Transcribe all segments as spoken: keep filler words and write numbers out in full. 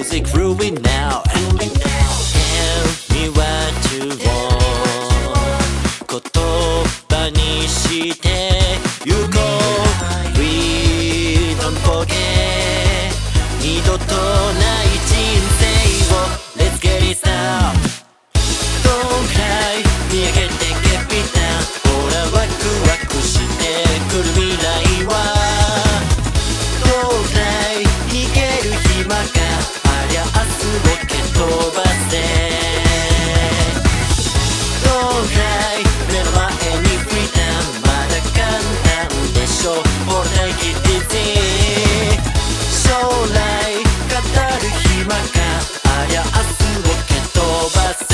music fluid now Tell me what you want 言葉にしてゆこう We don't forget 二度とない人生を Let's get it started Don't cry 見上げてけピタほらワクワクしてくる未来はDon't cry 逃げる暇がありゃ明日を蹴飛ばせ Don't cry 目の前にフリーダムまだ簡単でしょほら Take it easy 将来語る暇がありゃ明日を蹴飛ばせ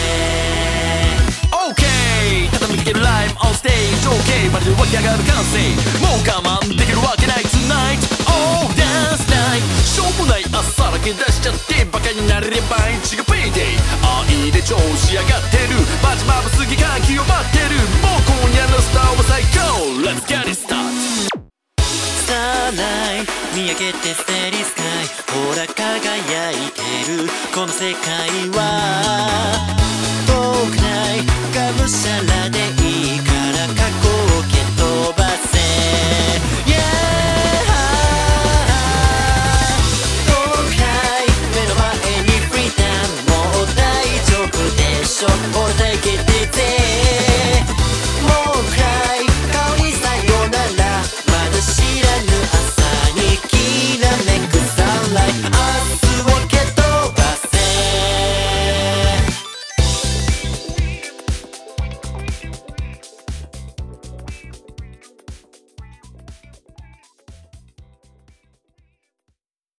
Live on stage OK まるで湧き上がる感性もう我慢できるわけない Tonight Oh dance night しょうもない朝だけ出しちゃってバカになれれば一が Payday 愛で調子上がってるマジまぶすぎ歓喜を待ってるもう今夜のスターは最高 Let's get it started Starlight 見上げてステディスカイほら輝いてるこの世界は遠くないがむしゃらで